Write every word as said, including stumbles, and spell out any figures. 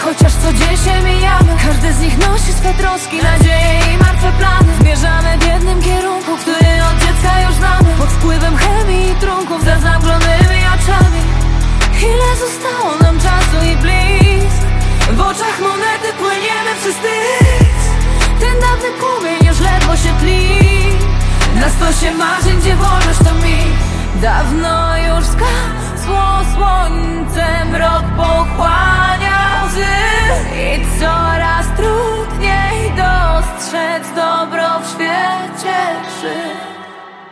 chociaż co dzień się mijamy. Każdy z nich nosi swe troski, nadzieje i martwe plany. Zmierzamy w jednym kierunku, który od dziecka już znamy. Pod wpływem chemii i trunków, za zamglonymi oczami. Ile zostało nam czasu i blisk? W oczach monety płyniemy przez styk. Ten dawny płomień już ledwo się tli. Na stosie marzeń, gdzie wolność to mi. Dawno już zgasło słońce.